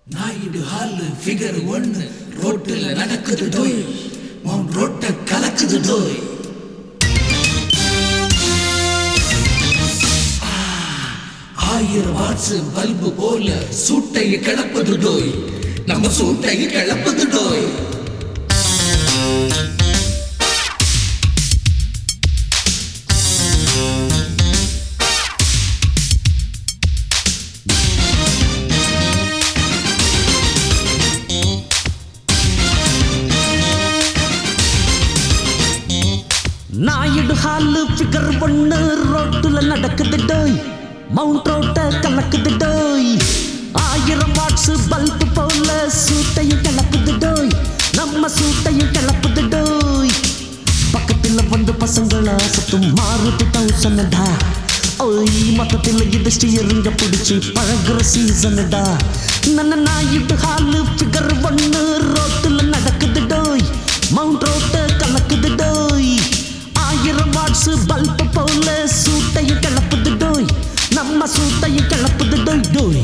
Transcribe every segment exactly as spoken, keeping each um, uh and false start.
Naidu hall figure ஒன்னு ரோட்டில் நடக்குது டோய் மவுண்ட் ரோட்டை கலக்குது டோய். ஆயிரம் வாட்ஸ் பல்பு போல சூட்டையை கிளப்புது டோய், நம்ம சூட்டையை கிளப்புது டோய். நாயுடு ஹாலு ஃபிகர் ஒன்னு ரோட்டுல நடக்குது டோய், மவுண்ட் ரோட்ட கலக்குது டோய். ஆயிரம் வாட்ஸ் பல்பு போல சூட்டையும் கிளப்புது டோய், நம்ம சூட்டையும் கிளப்புது டோய். பக்கத்துல வந்து பசங்களா சத்தும் மாறுது தௌசண்டா, ஓய் மொத்தத்தில் இது ஸ்டீரிங்க பிடிச்சி பழகுற சீசனடா. நன்ன நாயுடு ஹாலு ஃபிகர் ஒன்னு ரோட்டுல நடக்குது டோய், மவுண்ட் ரோட்ட கலக்குது டோய். ஆயிரம் வாட்ஸ் பல்பு போல சூட்டையும் கிளப்புது டோய், நம்ம சூட்டையும் கிளப்புது டோய் டோய்.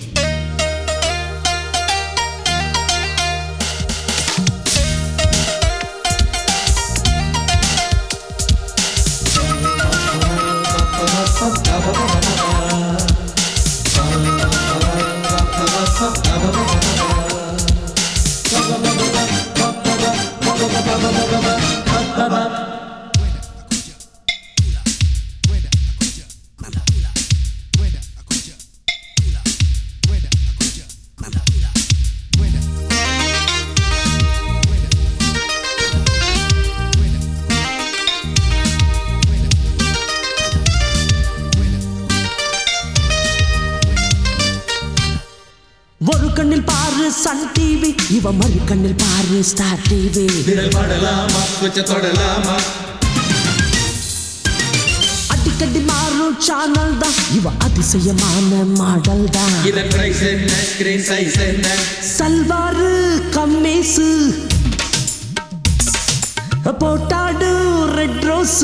ஒரு கண்ணில் பாரு சன் டிவி, இவ மறு கண்ணில் பாரு ஸ்டார் டிவி. விரல் படலாமா கொஞ்சம் தொடலாமா, அடிக்கடி மாறும் சேனல் தான், இவ அதிசயமான மாடல் தான். இதன் பிரைஸ் என்ன ஸ்கிரீன் சைஸ் என்ன, சல்வாரு கம்மீசு போட்டாடு ரெட் ரோஸ்,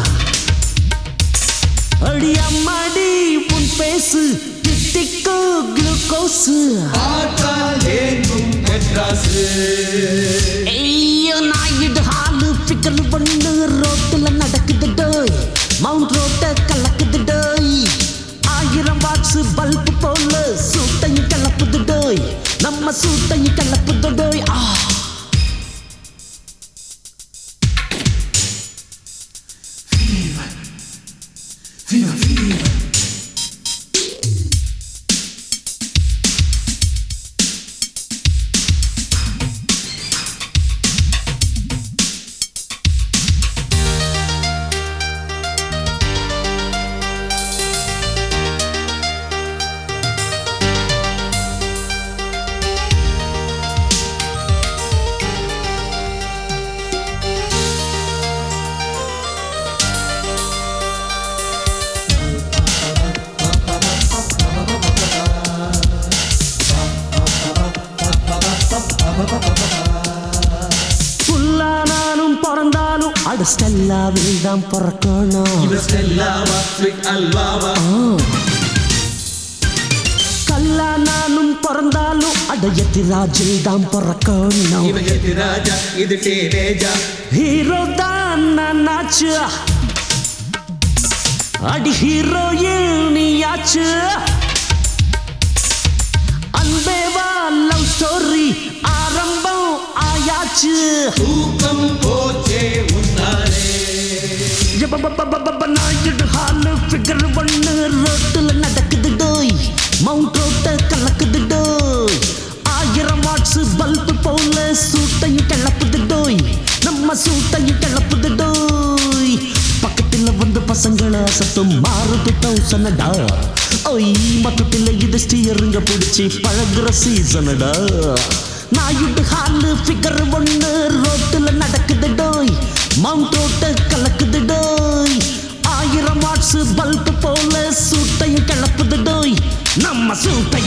அடி அம்மாடி உன் பேசு திட்டிக்கோ குளுக்கோஸ். ஐயோ நாயுடு ஹாலு ஃபிகர் ஒன்னு ரோட்டுல நடக்குது டோய், மவுண்ட் ரோட்ட கலக்குது டோய். ஆயிரம் வாட்ஸ் பல்பு போல சூட்டையும் கிளப்புது டோய், நம்ம சூட்டையும் கிளப்புது டோய். ஆ fever, fever. புல்லானாலும் பிறந்தாலும் அட ஸ்டெல்லாவில் தான் பிறக்கணும். கல்லானாலும் பிறந்தாலும் அட எதிராஜில் தான் பிறக்கணும். ஹீரோ தான் நானாச்சு, அடி ஹீரோயில் நீயாச்சு. அன்பேவா லவ் ஸ்டோரி ஆரம்பம் ஆயாச்சு. தூக்கம் போச்சே உன்னாலே. நாயுடு ஹாலு ஃபிகர் ஒன்னு ரோட்டுல நடக்குது டோய், மவுண்ட் ரோட்ட கலக்குது டோய். ஆயிரம் வாட்ஸ் பல்பு போல சூட்டையும் கிளப்புது டோய், நம்ம சூட்டையும் கிளப்புது டோய். பக்கத்துல வந்து பசங்களா சத்தம் மாறுது தௌசண்டா, ஓய் மொத்தத்தில் இது ஸ்டீரிங்க பிடிச்சி பழகுற சீசனடா. நாயுடு ஹாலு ஃபிகர் ஒன்னு ரோட்டுல நடக்குது டோய், மவுண்ட் ரோட்ட கலக்குது டோய். ஆயிரம் வாட்ஸ் பல்பு போல சூட்டையும் கிளப்புது டோய், நம்ம சூட்டை